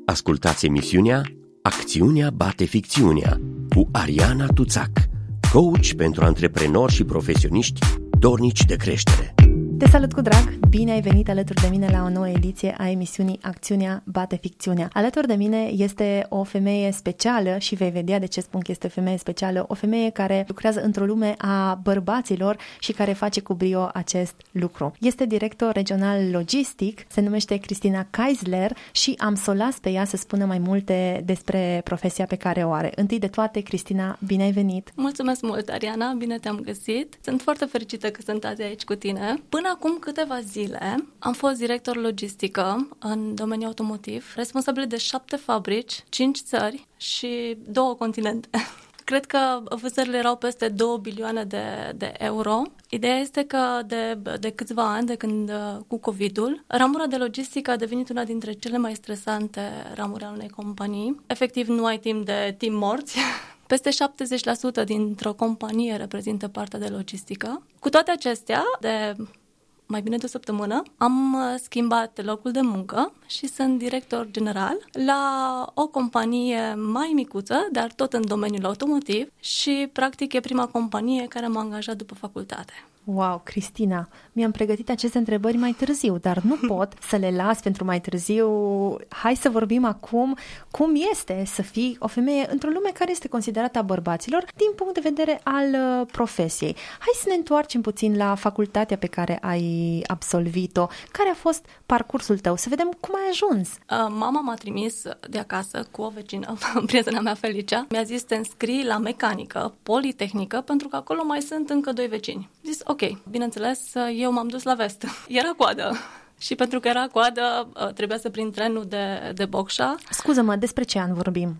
Ascultați emisiunea Acțiunea bate ficțiunea cu Ariana Tuțac, coach pentru antreprenori și profesioniști dornici de creștere. Te salut cu drag! Bine ai venit alături de mine la o nouă ediție a emisiunii Acțiunea bate ficțiunea. Alături de mine este o femeie specială și vei vedea de ce spun că este o femeie specială, o femeie care lucrează într-o lume a bărbaților și care face cu brio acest lucru. Este director regional logistic, se numește Cristina Keisler și am să o las pe ea să spună mai multe despre profesia pe care o are. Întâi de toate, Cristina, bine ai venit! Mulțumesc mult, Ariana, bine te-am găsit! Sunt foarte fericită că sunt azi aici cu tine. Până acum câteva zile am fost director logistică în domeniul automotiv, responsabil de 7 fabrici, 5 țări și 2 continente. Cred că vânzările erau peste 2 bilioane de euro. Ideea este că de câțiva ani, de când cu COVID-ul, ramura de logistică a devenit una dintre cele mai stresante ramuri ale unei companii. Efectiv, nu ai timp de timp morți. Peste 70% dintr-o companie reprezintă partea de logistică. Cu toate acestea, de mai bine de o săptămână, am schimbat locul de muncă și sunt director general la o companie mai micuță, dar tot în domeniul automotiv și, practic, e prima companie care m-a angajat după facultate. Wow, Cristina, mi-am pregătit aceste întrebări mai târziu, dar nu pot să le las pentru mai târziu. Hai să vorbim acum cum este să fii o femeie într-o lume care este considerată a bărbaților din punct de vedere al profesiei. Hai să ne întoarcem puțin la facultatea pe care ai absolvit-o. Care a fost parcursul tău? Să vedem cum ai ajuns. Mama m-a trimis de acasă cu o vecină, prietena mea Felicia. Mi-a zis, te înscrii la mecanică, politehnică, pentru că acolo mai sunt încă 2 vecini. Zis, ok, bineînțeles, eu m-am dus la vest. Era coadă. Și pentru că era coadă, trebuia să prind trenul de Bocșa. Scuză-mă, despre ce an vorbim?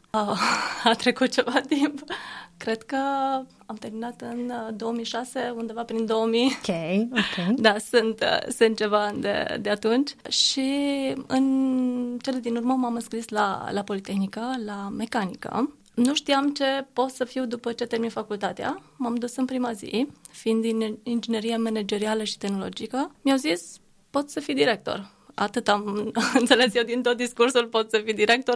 A trecut ceva timp. Cred că am terminat în 2006, undeva prin 2000. Ok. Da, sunt ceva ani de atunci. Și în cele din urmă m-am înscris la Politehnică, la mecanică. Nu știam ce pot să fiu după ce termin facultatea. M-am dus în prima zi, fiind din inginerie managerială și tehnologică. Mi-au zis, poți să fii director. Atât am înțeles eu din tot discursul, pot să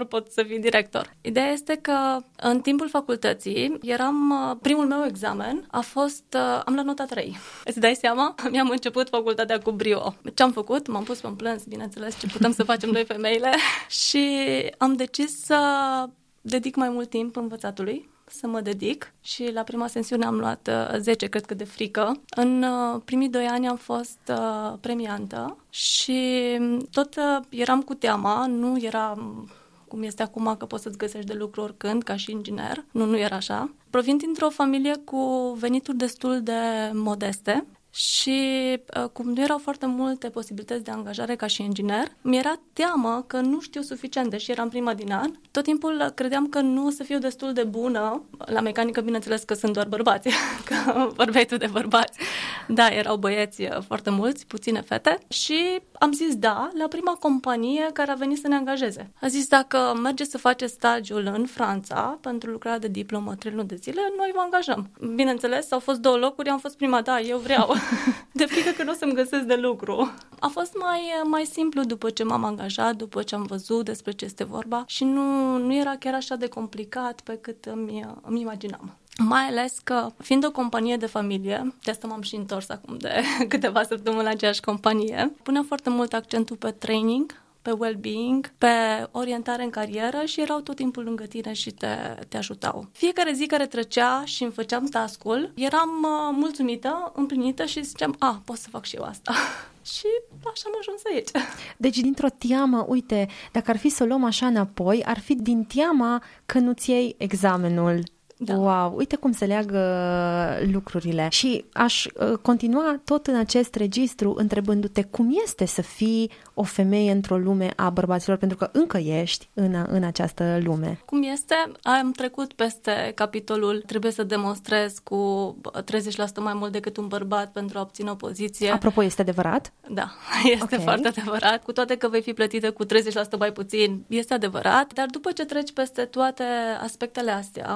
fii director. Ideea este că în timpul facultății primul meu examen a fost, am luat nota 3. Îți dai seama? Mi-am început facultatea cu brio. Ce am făcut? M-am pus pe plâns, bineînțeles, ce putem să facem noi femeile și am decis să dedic mai mult timp învățatului, să mă dedic și la prima sesiune am luat 10, cred că de frică. În primii 2 ani am fost premiantă și tot eram cu teama, nu era cum este acum că poți să-ți găsești de lucru oricând, ca și inginer. Nu era așa. Provin dintr-o familie cu venituri destul de modeste. Și cum nu erau foarte multe posibilități de angajare ca și inginer, mi-era teamă că nu știu suficient, deși eram prima din an. Tot timpul credeam că nu o să fiu destul de bună. La mecanică, bineînțeles că sunt doar bărbați, că vorbeai tu de bărbați. Da, erau băieți foarte mulți, puține fete. Și am zis da la prima companie care a venit să ne angajeze. A zis, dacă mergeți să faceți stagiul în Franța pentru lucrarea de diplomă 3 luni de zile, noi vă angajăm. Bineînțeles, au fost 2 locuri, am fost prima, da, eu vreau. De frică că nu o să-mi găsesc de lucru. A fost mai simplu după ce m-am angajat, după ce am văzut despre ce este vorba și nu era chiar așa de complicat pe cât îmi imaginam. Mai ales că, fiind o companie de familie, de asta m-am și întors acum de câteva săptămâni la aceeași companie, punea foarte mult accentul pe training, pe well-being, pe orientare în carieră și erau tot timpul lângă tine și te ajutau. Fiecare zi care trecea și îmi făceam task-ul, eram mulțumită, împlinită și ziceam, pot să fac și eu asta. Și așa am ajuns aici. Deci dintr-o teamă, uite, dacă ar fi să o luăm așa înapoi, ar fi din teama că nu-ți iei examenul. Da. Wow, uite cum se leagă lucrurile. Și aș continua tot în acest registru întrebându-te cum este să fii o femeie într-o lume a bărbaților, pentru că încă ești în această lume. Cum este? Am trecut peste capitolul trebuie să demonstrez cu 30% mai mult decât un bărbat pentru a obține o poziție. Apropo, este adevărat? Da, este foarte adevărat. Cu toate că vei fi plătită cu 30% mai puțin, este adevărat. Dar după ce treci peste toate aspectele astea, bine, de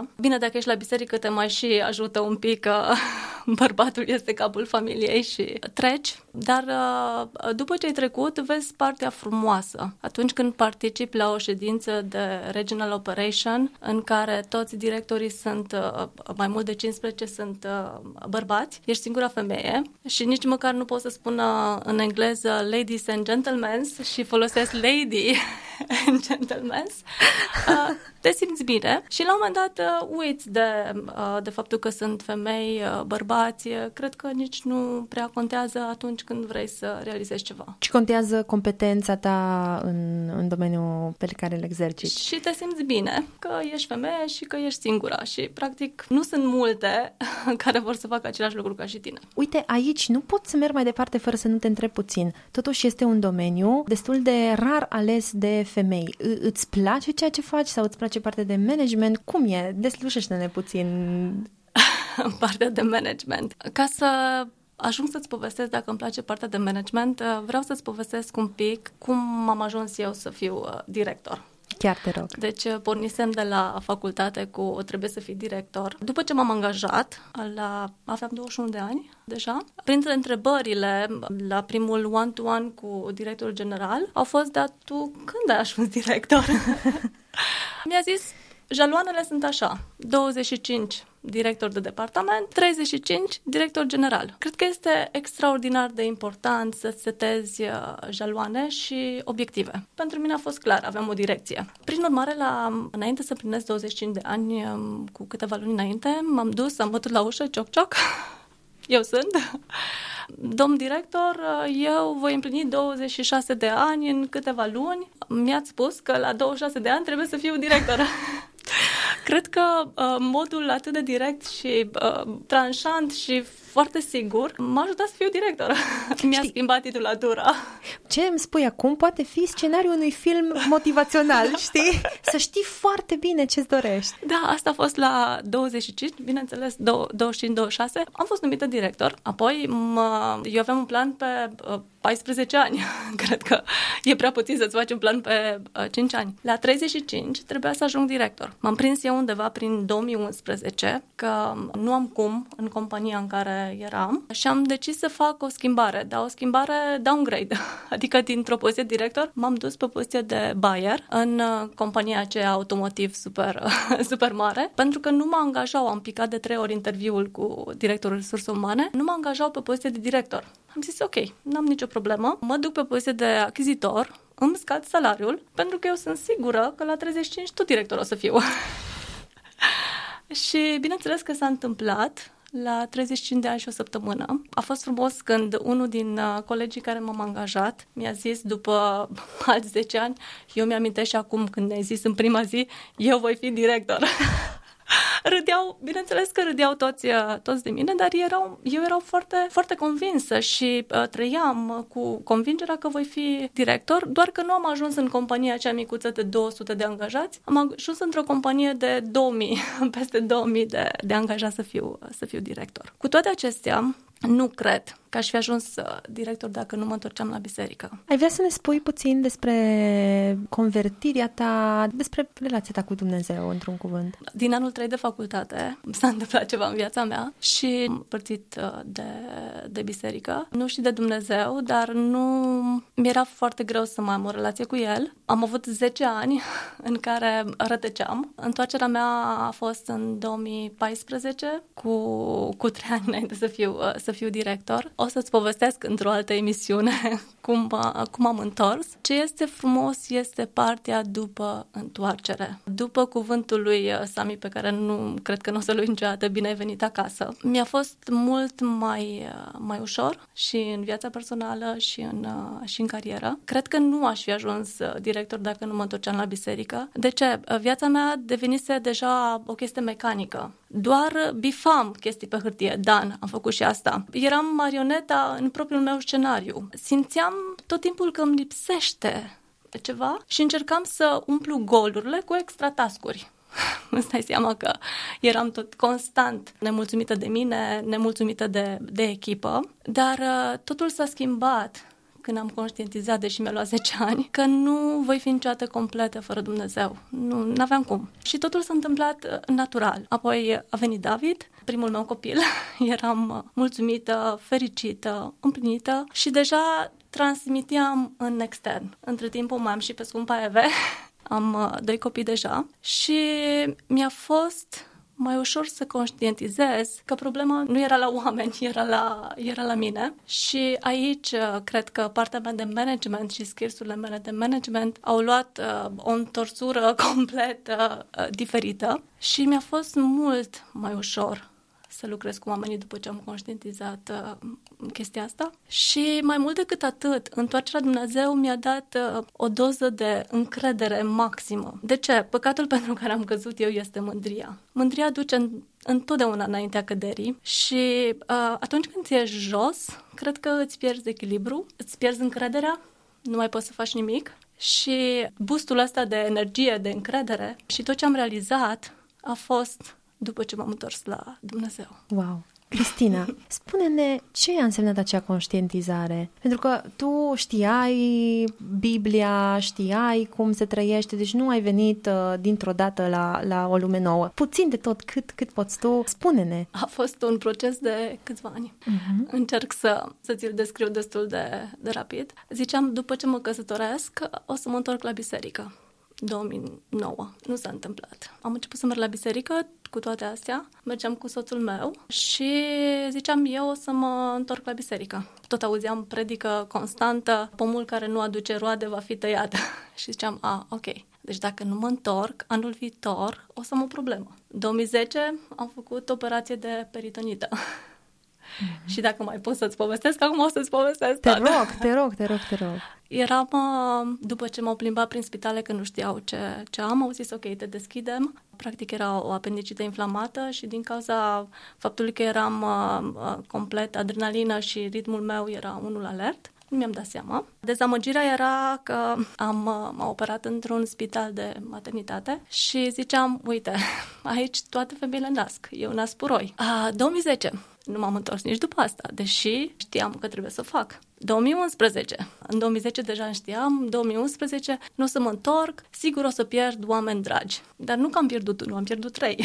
dacă ești la biserică te mai și ajută un pic că bărbatul este capul familiei și treci, dar după ce ai trecut vezi partea frumoasă. Atunci când participi la o ședință de Regional Operation în care toți directorii sunt, mai mult de 15 sunt bărbați, ești singura femeie și nici măcar nu pot să spună în engleză ladies and gentlemen și folosesc lady and gentlemen, te simți bine și la un moment dat uiți de faptul că sunt femei, bărbați, cred că nici nu prea contează atunci când vrei să realizezi ceva. Și contează competența ta în domeniul pe care îl exerciți. Și te simți bine că ești femeie și că ești singura și practic nu sunt multe care vor să facă același lucru ca și tine. Uite, aici nu pot să merg mai departe fără să nu te întreb puțin. Totuși este un domeniu destul de rar ales de femei. Îți place ceea ce faci sau îți place partea de management? Cum e? Deslușește-ne puțin. Partea de management. Ca să ajung să-ți povestesc dacă îmi place partea de management, vreau să-ți povestesc un pic cum am ajuns eu să fiu director. Chiar te rog. Deci pornisem de la facultate cu trebuie să fii director. După ce m-am angajat, aveam 21 de ani deja, printre întrebările la primul one-to-one cu directorul general au fost, dar tu când ai ajuns director? Mi-a zis, jaloanele sunt așa, 25 director de departament, 35 director general. Cred că este extraordinar de important să setezi jaloane și obiective. Pentru mine a fost clar, aveam o direcție. Prin urmare, înainte să împlinesc 25 de ani, cu câteva luni înainte, m-am dus, am bătut la ușă, cioc-cioc, eu sunt. Domn director, eu voi împlini 26 de ani în câteva luni. Mi-ați spus că la 26 de ani trebuie să fiu director. Cred că modul atât de direct și tranșant și foarte sigur m-a ajutat să fiu director. Mi-a schimbat titulatura. Ce îmi spui acum poate fi scenariul unui film motivațional, știi? Să știi foarte bine ce-ți dorești. Da, asta a fost la 25, bineînțeles, 25-26. Am fost numită director. Apoi eu aveam un plan pe 14 ani. Cred că e prea puțin să-ți faci un plan pe 5 ani. La 35 trebuia să ajung director. M-am prins eu undeva prin 2011 că nu am cum în compania în care eram și am decis să fac o schimbare, dar o schimbare downgrade. Adică dintr-o poziție de director m-am dus pe poziție de buyer în compania aceea automotiv super mare, pentru că nu mă angajau, am picat de 3 ori interviul cu directorul resurse umane, nu mă angajau pe poziție de director. Am zis, ok, n-am nicio problemă, mă duc pe poziție de achizitor, îmi scad salariul, pentru că eu sunt sigură că la 35 tot director o să fiu. Și bineînțeles că s-a întâmplat la 35 de ani și o săptămână. A fost frumos când unul din colegii care m-am angajat mi-a zis după alți 10 ani, eu mi-amintesc și acum când ne-ai zis în prima zi, eu voi fi director. Râdeau, bineînțeles că râdeau toți de mine, dar eu erau foarte, foarte convinsă și trăiam cu convingerea că voi fi director, doar că nu am ajuns în compania acea micuță de 200 de angajați, am ajuns într-o companie de 2000, peste 2000 de angajați să fiu director. Cu toate acestea, nu cred că aș fi ajuns director dacă nu mă întorceam la biserică. Ai vrea să ne spui puțin despre convertirea ta, despre relația ta cu Dumnezeu, într-un cuvânt? Din anul 3 de facultate s-a întâmplat ceva în viața mea și am părțit de biserică. Nu și de Dumnezeu, dar mi-era foarte greu să mai am o relație cu El. Am avut 10 ani în care rătăceam. Întoarcerea mea a fost în 2014, cu 3 ani înainte să fiu director. O să-ți povestesc într-o altă emisiune cum am întors. Ce este frumos este partea după întoarcere. După cuvântul lui Sami, pe care nu cred că nu o să-l uit niciodată, bine ai venit acasă, mi-a fost mult mai ușor și în viața personală și în carieră. Cred că nu aș fi ajuns director dacă nu mă întorceam la biserică. De ce? Viața mea devenise deja o chestie mecanică. Doar bifam chestii pe hârtie. Dan, am făcut și asta. Eram marioneta în propriul meu scenariu. Simțeam tot timpul că îmi lipsește ceva și încercam să umplu golurile cu extra task-uri. Îți dai seama că eram tot constant nemulțumită de mine, nemulțumită de echipă, dar totul s-a schimbat când am conștientizat, deși mi-a luat 10 ani, că nu voi fi niciodată completă fără Dumnezeu. Nu aveam cum. Și totul s-a întâmplat natural. Apoi a venit David, primul meu copil. Eram mulțumită, fericită, împlinită și deja transmiteam în extern. Între timp o mai am și pe scumpa Eve. Am 2 copii deja și mi-a fost mai ușor să conștientizez că problema nu era la oameni, era la mine. Și aici cred că partea mea de management și skills-urile mele de management au luat o întorsură complet diferită și mi-a fost mult mai ușor să lucrez cu oamenii după ce am conștientizat chestia asta. Și mai mult decât atât, întoarcerea Dumnezeu mi-a dat o doză de încredere maximă. De ce? Păcatul pentru care am căzut eu este mândria. Mândria duce întotdeauna înaintea căderii și atunci când ți ești jos, cred că îți pierzi echilibru, îți pierzi încrederea, nu mai poți să faci nimic și boostul ăsta de energie, de încredere și tot ce am realizat a fost după ce m-am întors la Dumnezeu. Wow! Cristina, spune-ne ce a însemnat acea conștientizare. Pentru că tu știai Biblia, știai cum se trăiește, deci nu ai venit dintr-o dată la o lume nouă. Puțin de tot, cât poți tu, spune-ne. A fost un proces de câțiva ani. Încerc să ți-l descriu destul de rapid. Ziceam, după ce mă căsătoresc, o să mă întorc la biserică. 2009. Nu s-a întâmplat. Am început să merg la biserică cu toate astea. Mergeam cu soțul meu și ziceam eu o să mă întorc la biserică. Tot auzeam predică constantă, pomul care nu aduce roade va fi tăiat. Și ziceam, ok. Deci dacă nu mă întorc, anul viitor o să am o problemă. 2010 am făcut operație de peritonită. Și dacă mai pot să-ți povestesc, acum o să-ți povestesc. Te rog. Eram, după ce m-au plimbat prin spitale că nu știau ce am, au zis, ok, te deschidem. Practic era o apendicită inflamată și din cauza faptului că eram complet adrenalină și ritmul meu era unul alert, nu mi-am dat seama. Dezamăgirea era că m-au operat într-un spital de maternitate și ziceam, uite, aici toate femeile nasc, eu nasc puroi. 2010. Nu m-am întors nici după asta, deși știam că trebuie să fac. 2011. În 2010 deja știam, 2011 nu o să mă întorc, sigur o să pierd oameni dragi. Dar nu că am pierdut 1, am pierdut 3.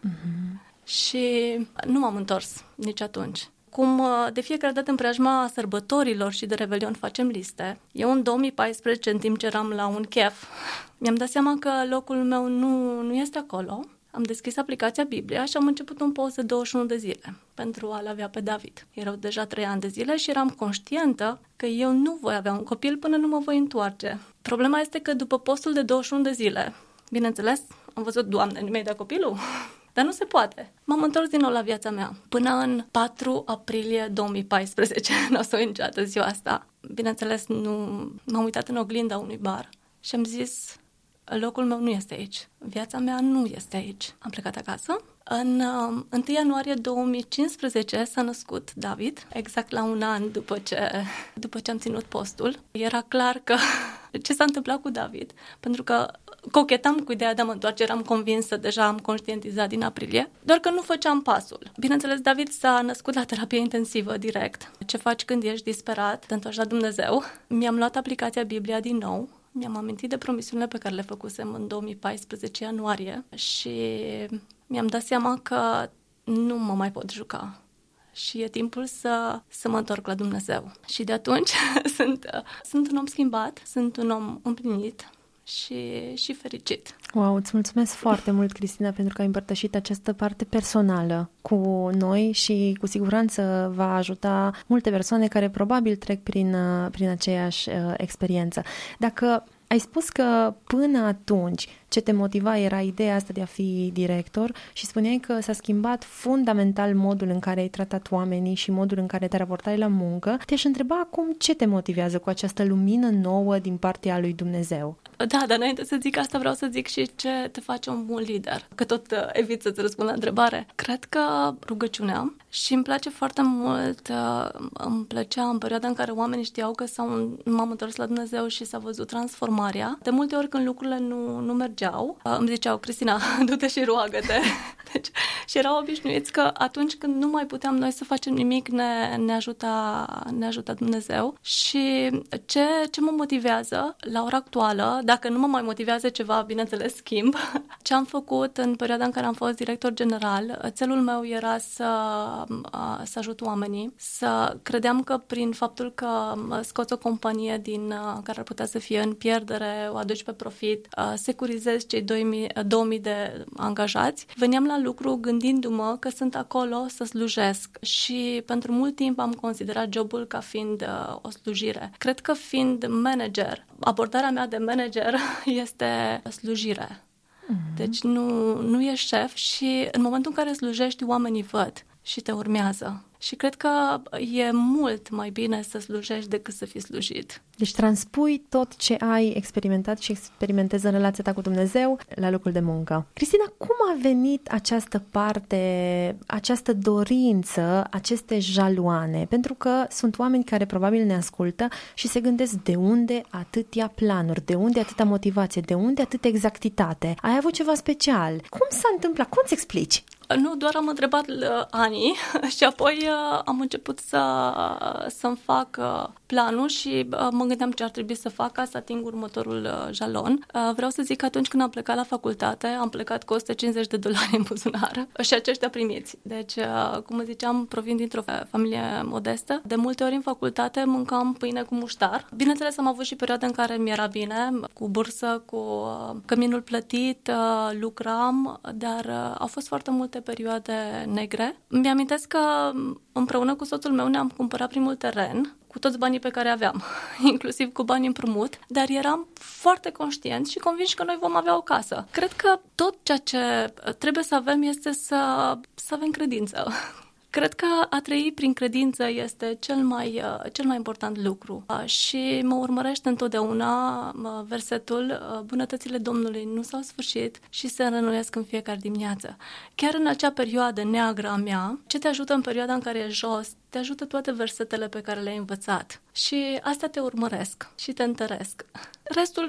Și nu m-am întors nici atunci. Cum de fiecare dată în preajma sărbătorilor și de Revelion facem liste, eu în 2014, în timp ce eram la un chef, mi-am dat seama că locul meu nu este acolo. Am deschis aplicația Biblia și am început un post de 21 de zile pentru a-l avea pe David. Erau deja 3 ani de zile și eram conștientă că eu nu voi avea un copil până nu mă voi întoarce. Problema este că după postul de 21 de zile, bineînțeles, am văzut, Doamne, nu mi-ai dat copilul? Dar nu se poate. M-am întors din nou la viața mea. Până în 4 aprilie 2014, nu o să uit niciodată ziua asta. Bineînțeles, m-am uitat în oglinda unui bar și am zis, locul meu nu este aici. Viața mea nu este aici. Am plecat acasă. În 1 ianuarie 2015 s-a născut David, exact la un an după ce am ținut postul. Era clar că ce s-a întâmplat cu David, pentru că cochetam cu ideea de a mă întoarce, eram convinsă, deja am conștientizat din aprilie, doar că nu făceam pasul. Bineînțeles, David s-a născut la terapie intensivă direct. Ce faci când ești disperat? Te întorci la Dumnezeu. Mi-am luat aplicația Biblia din nou. Mi-am amintit de promisiunile pe care le făcusem în 2014 ianuarie și mi-am dat seama că nu mă mai pot juca și e timpul să mă întorc la Dumnezeu. Și de atunci sunt un om schimbat, sunt un om împlinit și fericit. Wow, îți mulțumesc foarte mult, Cristina, pentru că ai împărtășit această parte personală cu noi și cu siguranță va ajuta multe persoane care probabil trec prin aceeași experiență. Dacă ai spus că până atunci ce te motiva era ideea asta de a fi director și spuneai că s-a schimbat fundamental modul în care ai tratat oamenii și modul în care te raportai la muncă, te-aș întreba acum ce te motivează cu această lumină nouă din partea lui Dumnezeu. Da, dar înainte să zic asta vreau să zic și ce te face un bun lider, că tot evit să-ți răspund la întrebare. Cred că rugăciunea și îmi place foarte mult, îmi plăcea în perioada în care oamenii știau că m-am întors la Dumnezeu și s-a văzut transformarea. De multe ori când lucrurile nu mergeau, îmi ziceau, Cristina, du-te și roagă-te. Deci, și erau obișnuiți că atunci când nu mai puteam noi să facem nimic, ne ajuta Dumnezeu. Și ce mă motivează la ora actuală, dacă nu mă mai motivează ceva, bineînțeles schimb, ce am făcut în perioada în care am fost director general, țelul meu era să ajut oamenii, credeam că prin faptul că scoți o companie care ar putea să fie în pierdere, o aduci pe profit, securizezi cei 2000 de angajați, veneam la lucru gândindu-mă că sunt acolo să slujesc și pentru mult timp am considerat jobul ca fiind o slujire. Cred că fiind manager, abordarea mea de manager este slujire. Deci nu ești șef și în momentul în care slujești, oamenii văd și te urmează. Și cred că e mult mai bine să slujești decât să fii slujit. Deci transpui tot ce ai experimentat și experimentezi în relația ta cu Dumnezeu la locul de muncă. Cristina, cum a venit această parte, această dorință, aceste jaloane? Pentru că sunt oameni care probabil ne ascultă și se gândesc de unde atâtea planuri, de unde atâta motivație, de unde atâta exactitate. Ai avut ceva special. Cum s-a întâmplat? Cum îți explici? Nu, doar am întrebat anii și apoi am început să-mi fac planul și mă gândeam ce ar trebui să fac ca să ating următorul jalon. Vreau să zic că atunci când am plecat la facultate, am plecat cu $150 în buzunar și aceștia primiți. Deci, cum ziceam, provin dintr-o familie modestă. De multe ori în facultate mâncam pâine cu muștar. Bineînțeles, am avut și perioade în care mi-era bine, cu bursă, cu căminul plătit, lucram, dar au fost foarte multe perioade negre. Mi-amintesc că împreună cu soțul meu ne-am cumpărat primul teren cu toți banii pe care aveam, inclusiv cu bani împrumut, dar eram foarte conștienți și convinși că noi vom avea o casă. Cred că tot ceea ce trebuie să avem este să avem credință. Cred că a trăi prin credință este cel mai important lucru și mă urmărește întotdeauna versetul bunătățile Domnului nu s-au sfârșit și se înrănuiesc în fiecare dimineață. Chiar în acea perioadă neagră a mea, ce te ajută în perioada în care e jos, te ajută toate versetele pe care le-ai învățat și astea te urmăresc și te întăresc. Restul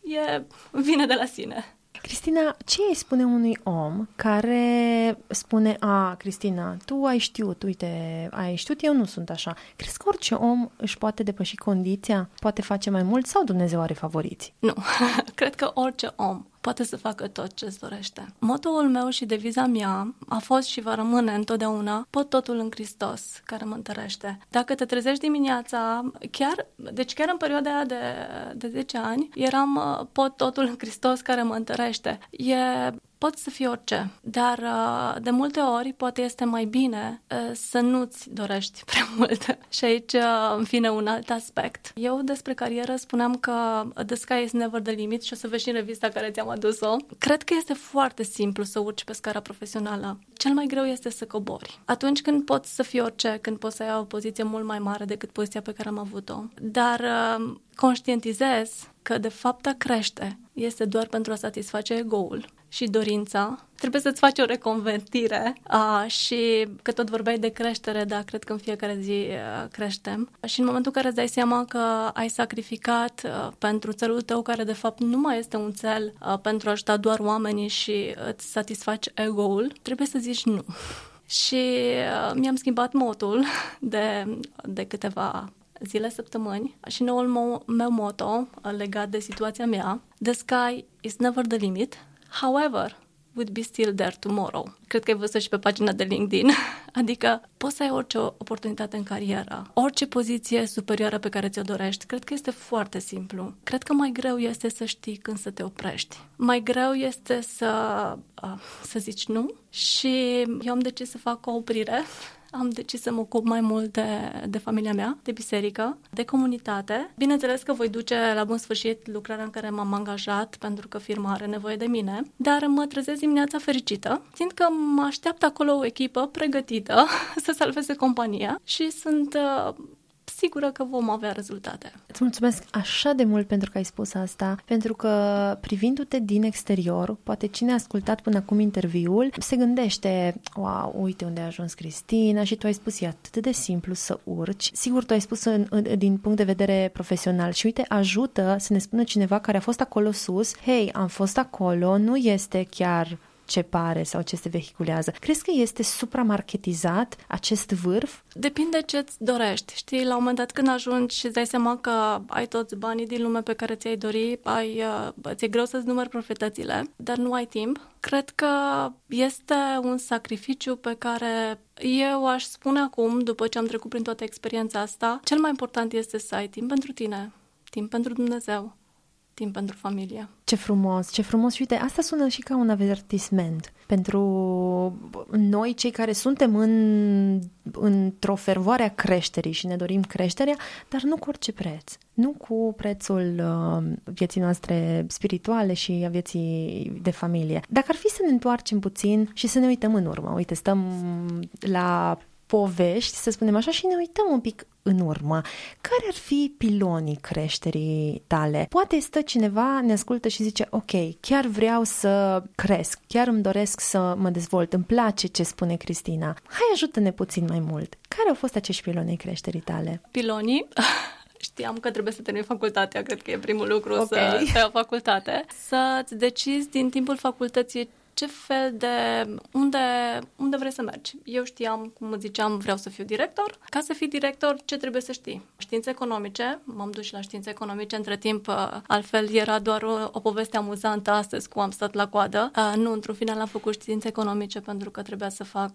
vine de la sine. Cristina, ce îi spune unui om care spune, Cristina, tu ai știut, uite, ai știut, eu nu sunt așa. Crezi că orice om își poate depăși condiția, poate face mai mult sau Dumnezeu are favoriți? Nu, cred că orice om poate să facă tot ce-ți dorește. Motoul meu și deviza mea a fost și va rămâne întotdeauna: pot totul în Hristos care mă întărește. Dacă te trezești dimineața, chiar în perioada aia de 10 ani, eram pot totul în Hristos care mă întărește. Poți să fii orice, dar de multe ori poate este mai bine să nu-ți dorești prea mult. Și aici îmi vine un alt aspect. Eu despre carieră spuneam că the sky is never the limit și o să vezi și în revista care ți-am adus-o. Cred că este foarte simplu să urci pe scara profesională. Cel mai greu este să cobori. Atunci când poți să fii orice, când poți să ai o poziție mult mai mare decât poziția pe care am avut-o. Dar conștientizez că de fapt a crește este doar pentru a satisface ego-ul și dorința. Trebuie să-ți faci o reconvertire și că tot vorbeai de creștere, da, cred că în fiecare zi creștem. Și în momentul în care îți dai seama că ai sacrificat pentru țelul tău, care de fapt nu mai este un țel pentru a ajuta doar oamenii și îți satisfaci ego-ul, trebuie să zici nu. Și mi-am schimbat motul de câteva zile, săptămâni și noul meu motto legat de situația mea: the sky is never the limit, however, would be still there tomorrow. Cred că ai văzut și pe pagina de LinkedIn. Adică poți să ai orice oportunitate în carieră, orice poziție superioară pe care ți-o dorești. Cred că este foarte simplu. Cred că mai greu este să știi când să te oprești. Mai greu este să zici nu și eu am decis să fac o oprire. Am decis să mă ocup mai mult de familia mea, de biserică, de comunitate. Bineînțeles că voi duce la bun sfârșit lucrarea în care m-am angajat, pentru că firma are nevoie de mine, dar mă trezesc dimineața fericită, simt că mă așteaptă acolo o echipă pregătită să salveze compania și sunt sigură că vom avea rezultate. Îți mulțumesc așa de mult pentru că ai spus asta, pentru că privindu-te din exterior, poate cine a ascultat până acum interviul se gândește, wow, uite unde a ajuns Cristina și tu ai spus, e atât de simplu să urci. Sigur, tu ai spus din punct de vedere profesional și uite, ajută să ne spună cineva care a fost acolo sus, hei, am fost acolo, nu este chiar ce pare sau ce se vehiculează. Crezi că este supramarketizat acest vârf? Depinde ce-ți dorești. Știi, la un moment dat când ajungi și îți dai seama că ai toți banii din lume pe care ți-ai dori, ți-e greu să-ți numeri proprietățile, dar nu ai timp. Cred că este un sacrificiu pe care eu aș spune acum, după ce am trecut prin toată experiența asta, cel mai important este să ai timp pentru tine, timp pentru Dumnezeu, timp pentru familie. Ce frumos, ce frumos. Și uite, asta sună și ca un avertisment pentru noi, cei care suntem într-o fervoare a creșterii și ne dorim creșterea, dar nu cu orice preț. Nu cu prețul vieții noastre spirituale și a vieții de familie. Dacă ar fi să ne întoarcem puțin și să ne uităm în urmă, uite, stăm la povești, să spunem așa, și ne uităm un pic în urmă. Care ar fi pilonii creșterii tale? Poate stă cineva, ne ascultă și zice, ok, chiar vreau să cresc, chiar îmi doresc să mă dezvolt, îmi place ce spune Cristina. Hai, ajută-ne puțin mai mult. Care au fost acești piloni ai creșterii tale? Pilonii? Știam că trebuie să termin facultatea, cred că e primul lucru, să ai o facultate. Să-ți decizi din timpul facultății ce fel de... Unde vrei să mergi. Eu știam, cum ziceam, vreau să fiu director. Ca să fii director, ce trebuie să știi? Științe economice. M-am dus și la științe economice. Între timp, altfel, era doar o poveste amuzantă astăzi cu am stat la coadă. Nu, într-un final am făcut științe economice pentru că trebuia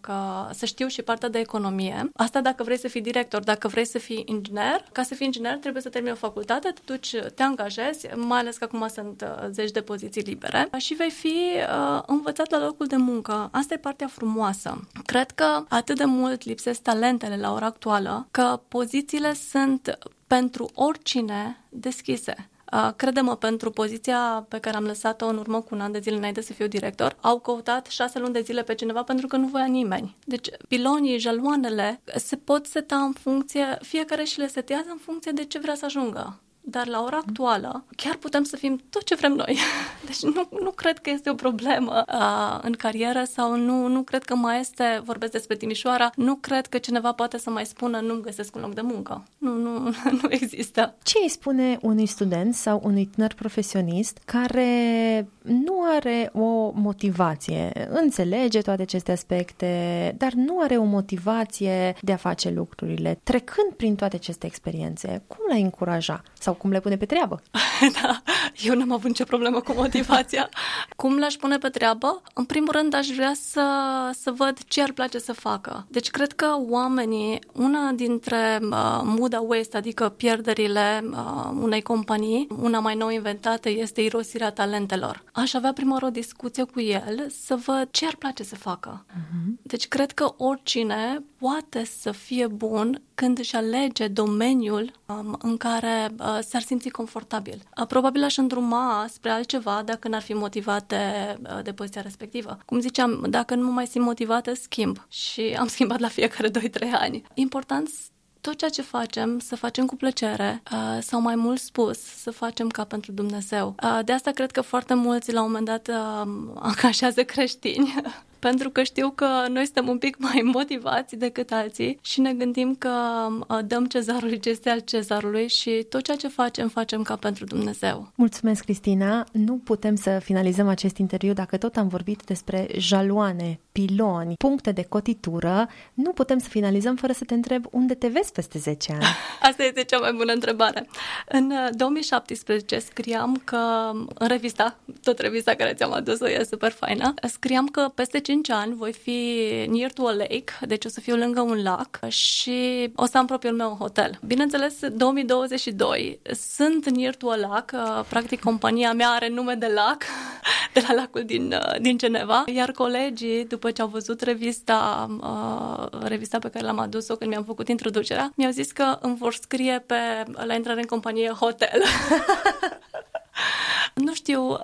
să știu și partea de economie. Asta dacă vrei să fii director. Dacă vrei să fii inginer, ca să fii inginer trebuie să termini o facultate, te duci, te angajezi, mai ales că acum sunt zeci de poziții libere și vei fi învățat la locul de muncă. Asta e partea frumoasă. Cred că atât de mult lipsesc talentele la ora actuală, că pozițiile sunt pentru oricine deschise. Crede-mă, pentru poziția pe care am lăsat-o în urmă cu un an de zile înainte să fiu director, au căutat 6 luni de zile pe cineva pentru că nu voia nimeni. Deci pilonii, jaloanele se pot seta în funcție, fiecare și le setează în funcție de ce vrea să ajungă. Dar la ora actuală chiar putem să fim tot ce vrem noi. Deci nu cred că este o problemă în carieră sau nu cred că mai este, vorbesc despre Timișoara, nu cred că cineva poate să mai spună nu-mi găsesc un loc de muncă. Nu există. Ce îi spune unui student sau unui tânăr profesionist care nu are o motivație, înțelege toate aceste aspecte, dar nu are o motivație de a face lucrurile, trecând prin toate aceste experiențe? Cum l-ai încuraja? Sau cum le pune pe treabă? Da, eu n-am avut nicio problemă cu motivația. Cum l-aș pune pe treabă? În primul rând aș vrea să văd ce ar place să facă. Deci cred că oamenii, una dintre muda waste, adică pierderile unei companii, una mai nou inventată este irosirea talentelor. Aș avea prima oară o discuție cu el să văd ce ar place să facă. Deci cred că oricine poate să fie bun când își alege domeniul în care s-ar simți confortabil. Probabil aș îndruma spre altceva dacă n-ar fi motivat de poziția respectivă. Cum ziceam, dacă nu mă mai simt motivată, schimb. Și am schimbat la fiecare 2-3 ani. Important tot ceea ce facem, să facem cu plăcere sau mai mult spus, să facem ca pentru Dumnezeu. De asta cred că foarte mulți la un moment dat angajează creștini pentru că știu că noi suntem un pic mai motivați decât alții și ne gândim că dăm cezarului ce este al cezarului și tot ceea ce facem ca pentru Dumnezeu. Mulțumesc, Cristina! Nu putem să finalizăm acest interviu dacă tot am vorbit despre jaloane, piloni, puncte de cotitură. Nu putem să finalizăm fără să te întreb unde te vezi peste 10 ani. Asta este cea mai bună întrebare. În 2017 scriam că în revista care ți-am adus-o e super faină, scriam că peste 5 ani voi fi near to a lake, deci o să fiu lângă un lac și o să am propriul meu hotel. Bineînțeles, 2022 sunt near to a lake, practic compania mea are nume de lac, de la lacul din Geneva, iar colegii, după ce au văzut revista pe care l-am adus-o când mi-am făcut introducerea, mi-au zis că îmi vor scrie la intrare în companie hotel. Nu știu,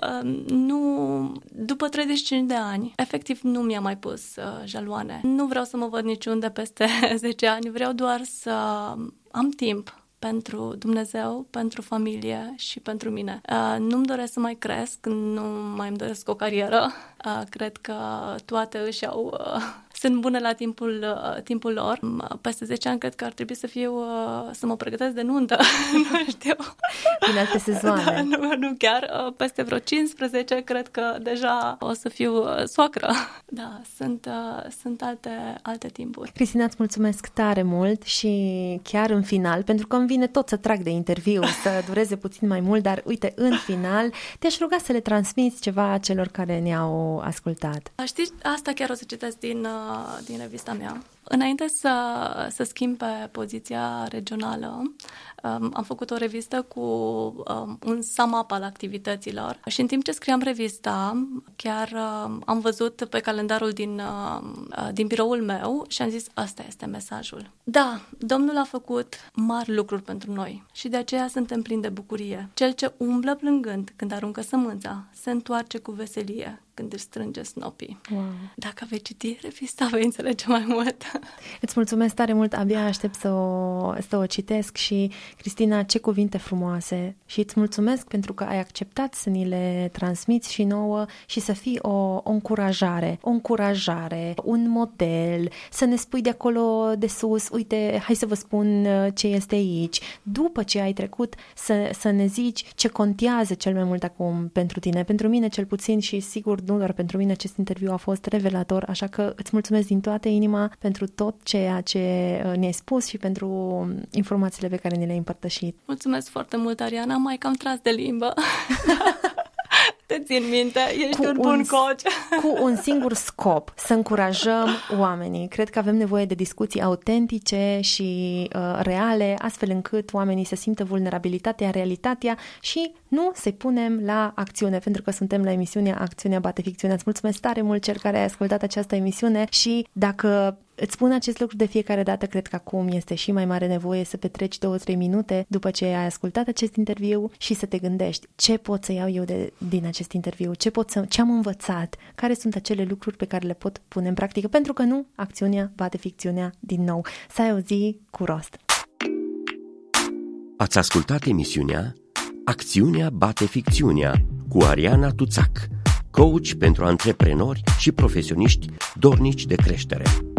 după 35 de ani, efectiv nu mi-a mai pus jaloane. Nu vreau să mă văd niciunde peste 10 ani, vreau doar să am timp pentru Dumnezeu, pentru familie și pentru mine. Nu-mi doresc să mai cresc, nu mai îmi doresc o carieră. Cred că toate sunt bune la timpul lor. Peste 10 ani cred că ar trebui să mă pregătesc de nuntă. Nu știu. Din alte sezoane. Da, nu chiar. Peste vreo 15 cred că deja o să fiu soacră. Da, sunt alte timpuri. Cristina, îți mulțumesc tare mult și chiar în final, pentru că îmi vine tot să trag de interviu, să dureze puțin mai mult, dar uite, în final, te-aș ruga să le transmiți ceva celor care ne-au ascultat. Știi, asta chiar o să citesc din revista mea. Înainte să schimb pe poziția regională, am făcut o revistă cu un sum-up al activităților și în timp ce scriam revista, chiar am văzut pe calendarul din biroul meu și am zis, asta este mesajul. Da, Domnul a făcut mari lucruri pentru noi și de aceea suntem plini de bucurie. Cel ce umblă plângând când aruncă sămânța, se întoarce cu veselie când își strânge snopii. Wow. Dacă vei citi revista, vei înțelege mai mult. Îți mulțumesc tare mult, abia aștept să o citesc și, Cristina, ce cuvinte frumoase și îți mulțumesc pentru că ai acceptat să ni le transmiți și nouă și să fii o încurajare, un model, să ne spui de acolo de sus, uite, hai să vă spun ce este aici. După ce ai trecut, să ne zici ce contează cel mai mult acum pentru tine, pentru mine cel puțin și sigur nu doar pentru mine, acest interviu a fost revelator, așa că îți mulțumesc din toată inima pentru tot ceea ce ne-ai spus și pentru informațiile pe care ne le-ai împărtășit. Mulțumesc foarte mult, Ariana, mai cam tras de limbă. Te țin minte, ești un bun coach. Cu un singur scop, să încurajăm oamenii. Cred că avem nevoie de discuții autentice și reale, astfel încât oamenii să simtă vulnerabilitatea, realitatea și nu să-i punem la acțiune, pentru că suntem la emisiunea Acțiunea Bate Ficțiunea. Îți mulțumesc tare mult cel care ai ascultat această emisiune și dacă îți spun acest lucru de fiecare dată, cred că acum este și mai mare nevoie să petreci 2-3 minute după ce ai ascultat acest interviu și să te gândești ce pot să iau eu din acest interviu, ce am învățat, care sunt acele lucruri pe care le pot pune în practică, pentru că nu, acțiunea bate ficțiunea din nou. Să ai o zi cu rost. Ați ascultat emisiunea Acțiunea Bate Ficțiunea cu Ariana Tuțac, coach pentru antreprenori și profesioniști dornici de creștere.